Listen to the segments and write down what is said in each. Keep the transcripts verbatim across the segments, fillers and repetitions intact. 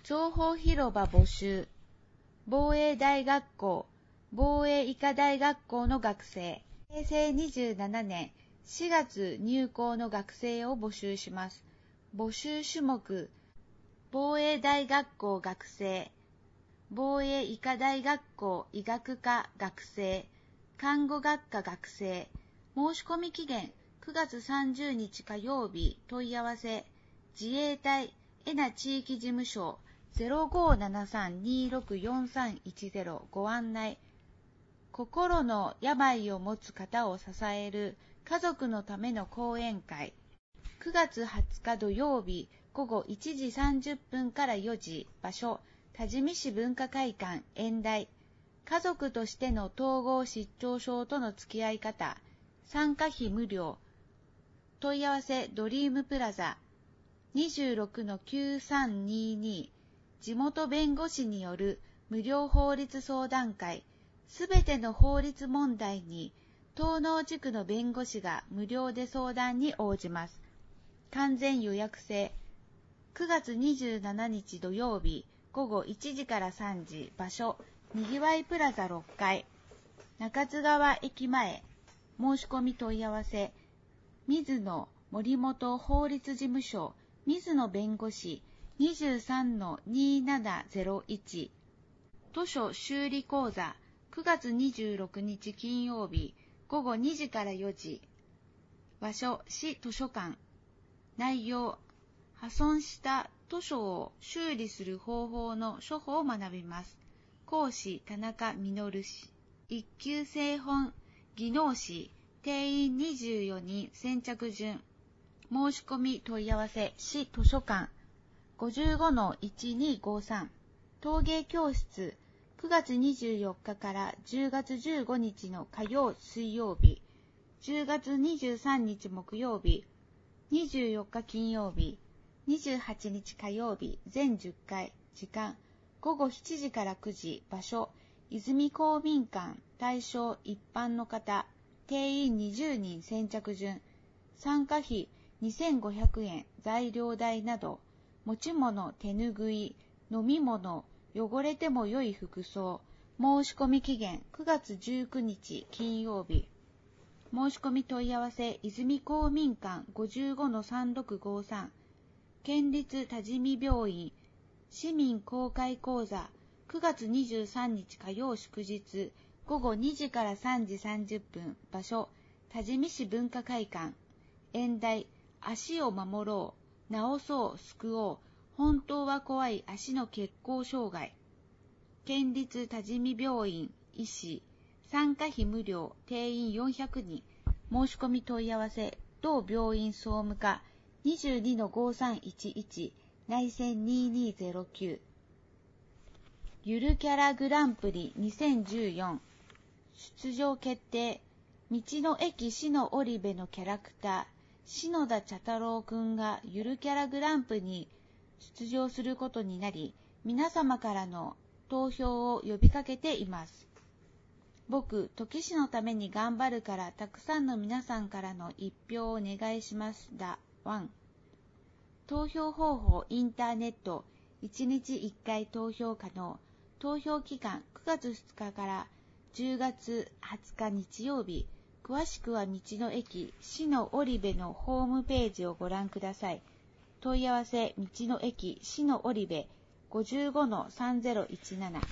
情報広場募集。防衛大学校、防衛医科大学校の学生。へいせいにじゅうななねんしがつ入校の学生を募集します。募集種目、防衛大学校学生、防衛医科大学校医学科学生、看護学科学生。申し込み期限くがつさんじゅうにち火曜日。問い合わせ、自衛隊恵那地域事務所 ゼロごーななさんにーろくよんさんいちゼロ ご案内。心の病を持つ方を支える家族のための講演会。くがつはつか土曜日ごごいちじさんじゅっぷんからよじ。場所、多治見市文化会館演題。家族としての統合失調症との付き合い方。参加費無料。問い合わせドリームプラザ にじゅうろくのきゅうさんにーにー。地元弁護士による無料法律相談会。すべての法律問題に東濃地区の弁護士が無料で相談に応じます。完全予約制。くがつにじゅうしちにち土曜日ごごいちじからさんじ。場所、にぎわいプラザろっかい。中津川駅前。申し込み問い合わせ、水野森本法律事務所、水野弁護士 にじゅうさんのにーななゼロいち。図書修理講座くがつにじゅうろくにち金曜日ごごにじからよじ。場所、市図書館。内容、破損した図書を修理する方法の処方を学びます。講師、田中実氏。一級製本技能士、定員にじゅうよにん先着順。申し込み問い合わせ、市図書館 ごじゅうごのいちにーごさん。陶芸教室、くがつにじゅうよっかからじゅうがつじゅうごにちの火曜水曜日、じゅうがつにじゅうさんにち木曜日、にじゅうよっか金曜日、にじゅうはちにち火曜日、全じゅっかい。時間、ごごしちじからくじ。場所、泉公民館。対象、一般の方。定員にじゅうにん先着順。参加費にせんごひゃくえん。材料代など。持ち物、手ぬぐい、飲み物、汚れても良い服装。申し込み期限くがつじゅうくにち金曜日。申し込み問い合わせ、泉公民館 ごじゅうごのさんろくごさん。県立多治見病院。市民公開講座くがつにじゅうさんにち火曜祝日ごごにじからさんじさんじゅっぷん。場所、多治見市文化会館。演題、足を守ろう、治そう、救おう。本当は怖い足の血行障害。県立多治見病院医師。参加費無料。定員よんひゃくにん。申し込み問い合わせ、同病院総務課 にじゅうにのごさんいちいち。内線にーにーゼロきゅう。ゆるキャラグランプリにせんじゅうよん。出場決定。道の駅しの織部のキャラクター、篠田茶太郎くんがゆるキャラグランプリに出場することになり、皆様からの投票を呼びかけています。僕、時氏のために頑張るからたくさんの皆さんからの一票をお願いしますだ。ワン。投票方法インターネット。いちにちいっかい投票可能。投票期間くがつふつかからじゅうがつはつか日曜日。詳しくは道の駅しの織部のホームページをご覧ください。問い合わせ道の駅しの織部 ごじゅうごのさんぜろいちなな。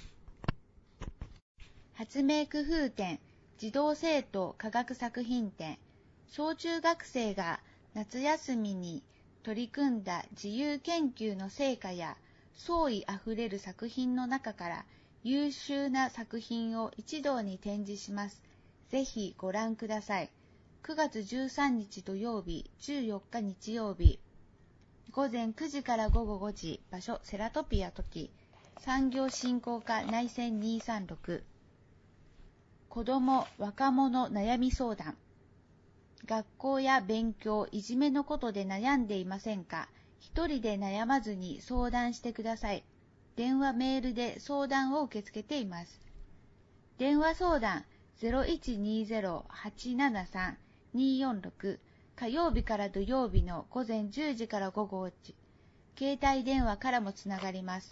発明工夫展、児童生徒科学作品展。小中学生が夏休みに取り組んだ自由研究の成果や創意あふれる作品の中から優秀な作品を一堂に展示します。ぜひご覧ください。くがつじゅうさんにち土曜日、じゅうよっか日曜日。ごぜんくじからごごごじ。場所、セラトピア時。産業振興課内線にーさんろく。子ども・若者悩み相談。学校や勉強、いじめのことで悩んでいませんか？一人で悩まずに相談してください。電話メールで相談を受け付けています。電話相談 ゼロいちにゼロ はちななさん にーよんろく。火曜日から土曜日のごぜんじゅうじからごごじ。携帯電話からもつながります。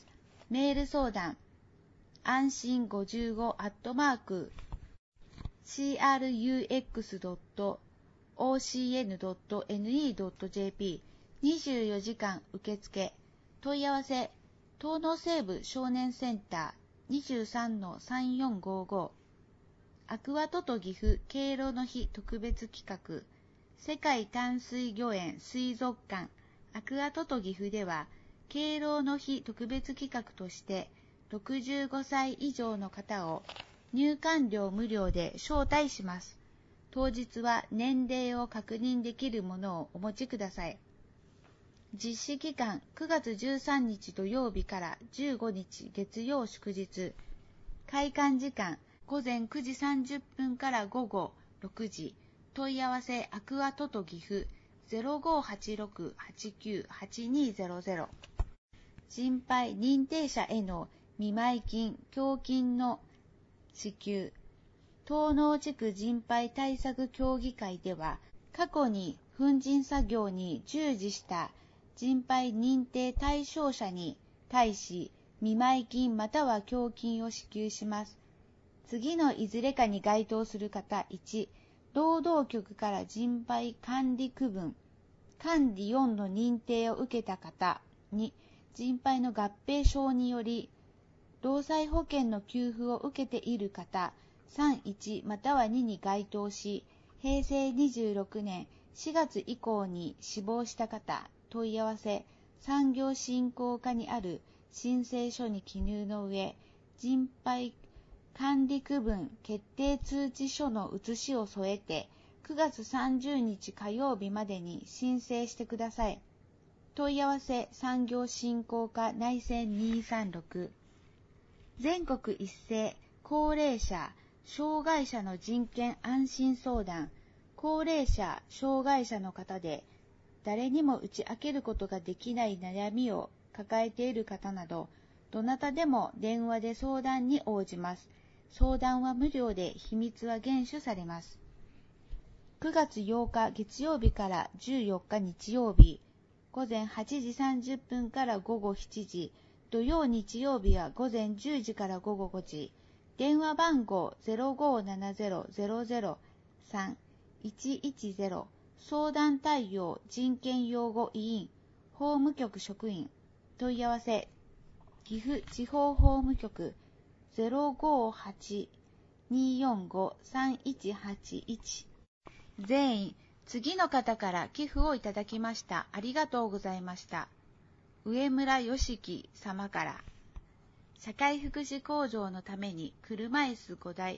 メール相談、安心ごじゅうごアットマーク シーアールユーエックスドットオーシーエヌドットエヌイードットジェーピー にじゅうよじかん受付、問い合わせ、東農西部少年センター にじゅうさんのさんよんごご、アクアトト岐阜敬老の日特別企画、世界淡水魚園水族館アクアトト岐阜では、敬老の日特別企画として、ろくじゅうごさい以上の方を入館料無料で招待します。当日は年齢を確認できるものをお持ちください。実施期間くがつじゅうさんにち土曜日からじゅうごにち月曜祝日。開館時間ごぜんくじさんじゅっぷんから午後ろくじ。問い合わせアクアトト岐阜 ゼロごはちろくはちきゅうはちにゼロゼロ。心肺認定者への見舞金・協金の支給。東農地区人肺対策協議会では、過去に粉塵作業に従事した人肺認定対象者に対し、見舞金または協金を支給します。次のいずれかに該当する方、いち、労働局から人肺管理区分、管理よんの認定を受けた方、に、人肺の合併症により、労災保険の給付を受けている方、さん、いちまたはにに該当し、へいせいにじゅうろくねんしがつ以降に死亡した方、問い合わせ、産業振興課にある申請書に記入の上、人肺管理区分決定通知書の写しを添えて、くがつさんじゅうにち火曜日までに申請してください。問い合わせ、産業振興課内線にさんろく。全国一斉、高齢者、障害者の人権安心相談、高齢者、障害者の方で、誰にも打ち明けることができない悩みを抱えている方など、どなたでも電話で相談に応じます。相談は無料で秘密は厳守されます。くがつようか月曜日からじゅうよっか日曜日、ごぜんはちじさんじゅっぷんから午後しちじ、土曜日曜日はごぜんじゅうじから午後ごじ、電話番号 ゼロごーななゼロゼロゼロさんいちいちゼロ、相談対応人権擁護委員、法務局職員、問い合わせ、岐阜地方法務局 ゼロごーはちにーよんごさんいちはちいち。全員、次の方から寄付をいただきました。ありがとうございました。上村良樹様から、社会福祉向上のために車椅子ごだい、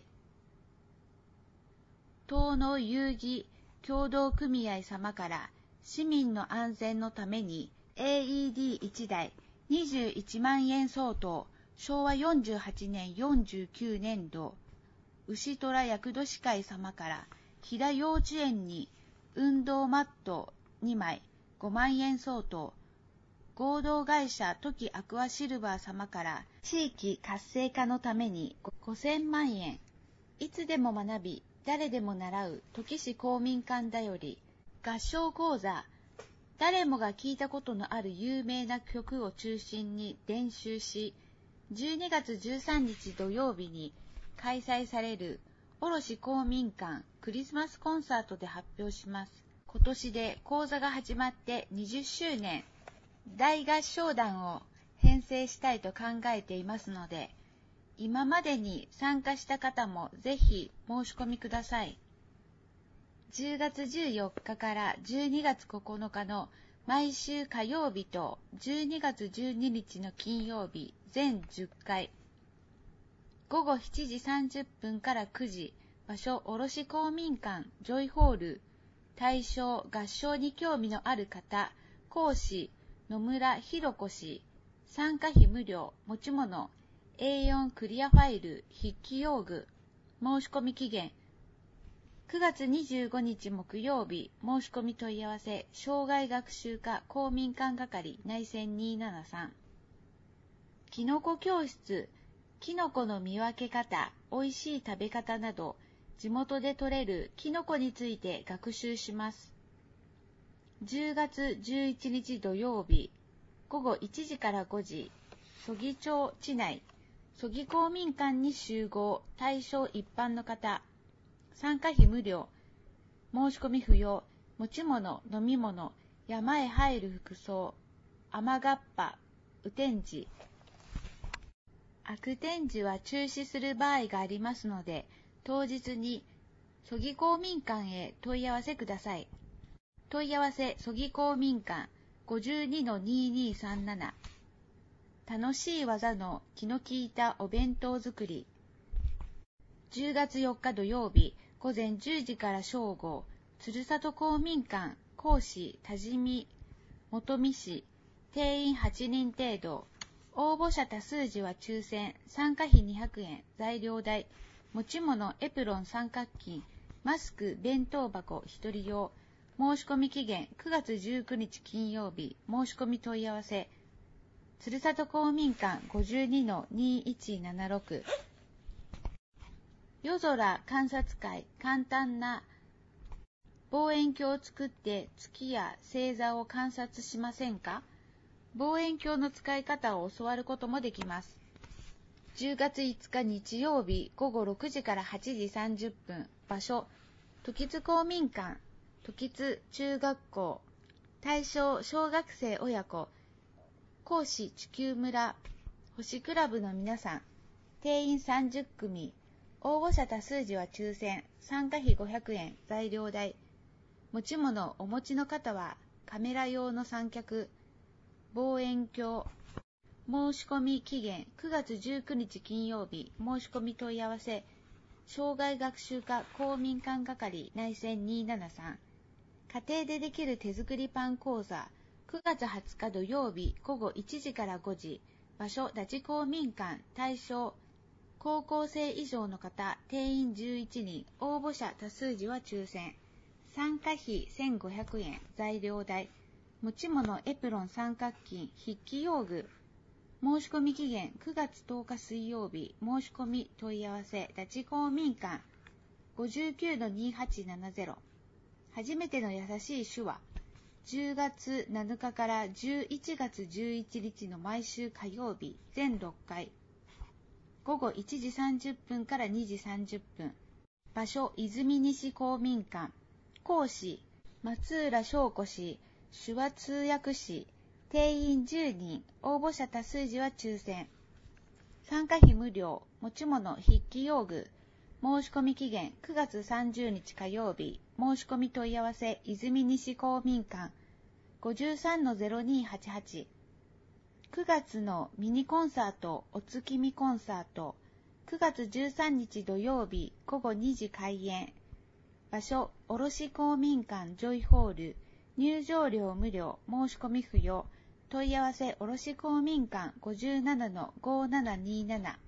東農遊戯協同組合様から、市民の安全のために エーイーディーいちだいにじゅういちまんえん相当、しょうわよんじゅうはちねんよんじゅうきゅうねんど、牛虎厄年会様から、飛騨幼稚園に運動マットにまいごまんえん相当、合同会社トキアクアシルバー様から地域活性化のためにごせんまんえん、いつでも学び、誰でも習うトキ市公民館だより、合唱講座、誰もが聞いたことのある有名な曲を中心に練習し、じゅうにがつじゅうさんにち土曜日に開催される卸公民館クリスマスコンサートで発表します。今年で講座が始まってにじゅっしゅうねん、大合唱団を編成したいと考えていますので、今までに参加した方もぜひ申し込みください。じゅうがつじゅうよっかからじゅうにがつここのかの毎週火曜日とじゅうにがつじゅうににちの金曜日全じゅっかい、ごごしちじさんじゅっぷんからくじ、場所卸公民館ジョイホール、対象合唱に興味のある方、講師野村弘子氏、参加費無料、持ち物 エーよん クリアファイル、筆記用具、申し込み期限くがつにじゅうごにち木曜日、申し込み問い合わせ、障害学習課公民館係内線にーななさん。きのこ教室、きのこの見分け方、おいしい食べ方など、地元で採れるきのこについて学習します。じゅうがつじゅういちにち土曜日、ごごいちじからごじ、 曽木町地内、曽木公民館に集合、対象一般の方、参加費無料、申し込み不要、持ち物、飲み物、山へ入る服装、雨がっぱ、雨天時。悪天時は中止する場合がありますので、当日に曽木公民館へ問い合わせください。問い合わせ曽木公民館 ごじゅうにのにじゅうにさんなな。楽しい技の気の利いたお弁当作り。じゅうがつよっか土曜日、午前じゅうじから正午、鶴里公民館、講師、多治見、本見市、定員はちにん程度。応募者多数時は抽選、参加費にひゃくえん、材料代、持ち物、エプロン三角巾、マスク、弁当箱、一人用。申し込み期限、くがつじゅうくにち金曜日、申し込み問い合わせ。鶴里公民館 ごじゅうにのにじゅういちななろく。夜空観察会、簡単な望遠鏡を作って月や星座を観察しませんか？望遠鏡の使い方を教わることもできます。じゅうがついつか日曜日午後ろくじからはちじさんじゅっぷん。場所、時津公民館、時津中学校。対象、小学生親子。講師、地球村。星クラブの皆さん。定員さんじゅっくみ。応募者多数時は抽選。参加費ごひゃくえん、材料代。持ち物お持ちの方はカメラ用の三脚、望遠鏡。申し込み期限くがつじゅうくにち金曜日。申し込み問い合わせ。障害学習課公民館係内線にーななさん。家庭でできる手作りパン講座。くがつはつか土曜日午後いちじからごじ。場所、立ち公民館。対象、高校生以上の方。定員じゅういちにん。応募者多数時は抽選。参加費せんごひゃくえん、材料代。持ち物エプロン三角巾、筆記用具。申し込み期限くがつとおか水曜日。申し込み問い合わせ。立ち公民館 ごじゅうきゅうのにじゅうはちななゼロ。初めての優しい手話。じゅうがつなのかからじゅういちがつじゅういちにちの毎週火曜日。全ろっかい。午後いちじさんじゅっぷんからにじさんじゅっぷん。場所、泉西公民館。講師、松浦翔子氏、手話通訳士。定員じゅうにん。応募者多数時は抽選。参加費無料。持ち物筆記用具。申し込み期限くがつさんじゅうにち火曜日。申し込み問い合わせ。泉西公民館 ごじゅうさんのゼロにーはちはち。くがつのミニコンサートお月見コンサート。くがつじゅうさんにち土曜日午後にじ開演。場所、卸公民館ジョイホール。入場料無料。申し込み不要。問い合わせ卸公民館 ごじゅうななのごーななにーなな。